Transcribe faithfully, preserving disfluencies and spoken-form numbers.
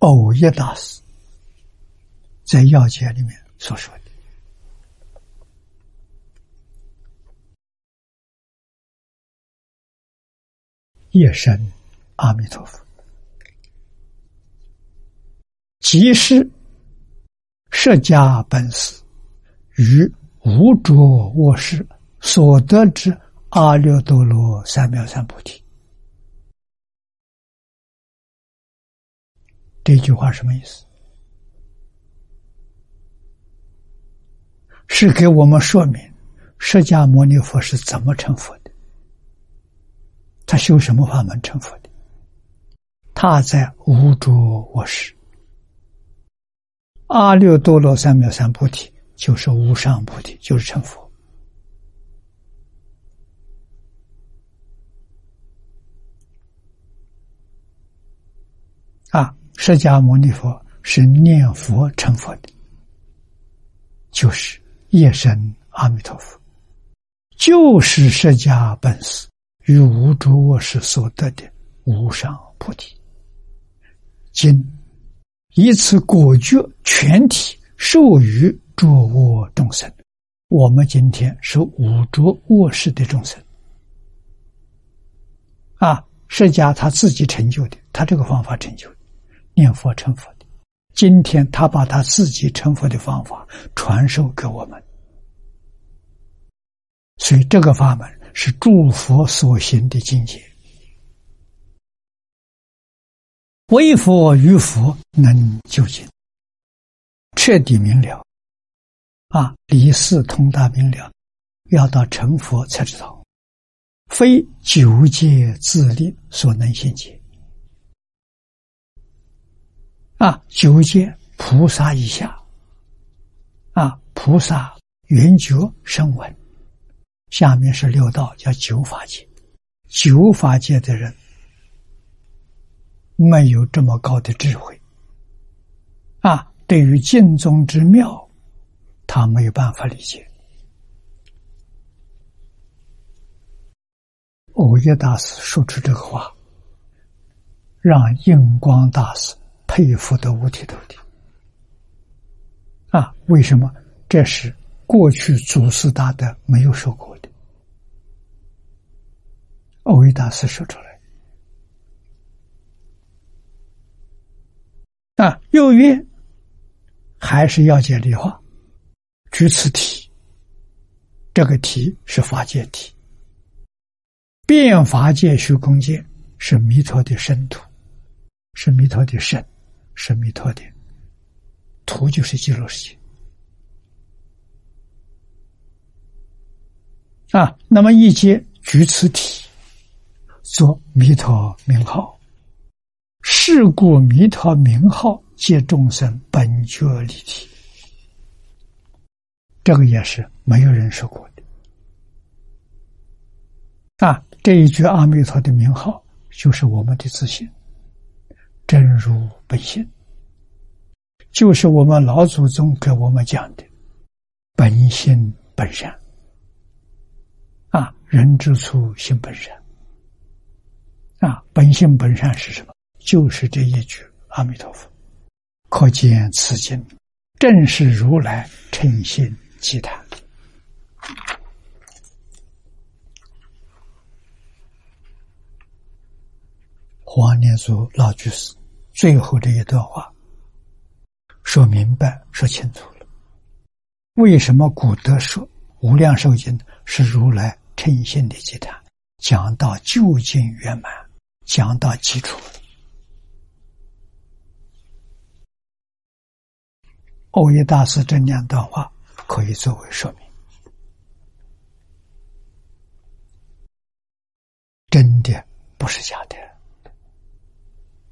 藕益大师在要解里面所说的。夜深阿弥陀佛，即是释迦本师于无着卧室所得之阿耨多罗三藐三菩提。这句话什么意思？是给我们说明释迦牟尼佛是怎么成佛的，他修什么法门成佛的？他在无着卧室，阿耨多罗三藐三菩提就是无上菩提，就是成佛。啊，释迦牟尼佛是念佛成佛的，就是夜深阿弥陀佛，就是释迦本师于无着卧室所得的无上菩提。今以此果觉全体授予着卧众生，我们今天是无着卧室的众生啊，释迦他自己成就的，他这个方法成就的，念佛成佛的。今天他把他自己成佛的方法传授给我们，所以这个法门是诸佛所行的境界。为佛于佛能究竟，彻底明了啊，理事通达明了，要到成佛才知道，非九界自力所能现解啊。九界菩萨以下啊，菩萨圆觉声闻，下面是六道，叫九法界。九法界的人没有这么高的智慧啊，对于净宗之妙他没有办法理解。藕益大师说出这个话，让印光大师佩服得五体投地啊！为什么？这是过去祖师大德没有说过的，藕益大师说出来啊。又曰，还是要解理化，举此题，这个题是法界题，遍法界虚空界是弥陀的身土，是弥陀的身，是弥陀的土，就是极乐世界啊。那么一节举此题，作弥陀名号，是故弥陀名号皆众生本觉离体。这个也是没有人说过的啊。这一句阿弥陀的名号就是我们的自信，真如本性，就是我们老祖宗给我们讲的本性本善啊，人之初性本善啊，本性本善是什么？就是这一句阿弥陀佛。可见此经正是如来诚心偈谈。黄念祖老居士最后这一段话说明白说清楚了，为什么古德说无量寿经是如来诚心的偈谈，讲到究竟圆满，讲到基础了。藕益大师这两段话可以作为说明，真的不是假的。